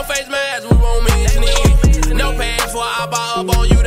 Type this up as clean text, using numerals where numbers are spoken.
no face mask, we won't mention it. No passport, I bought up on you.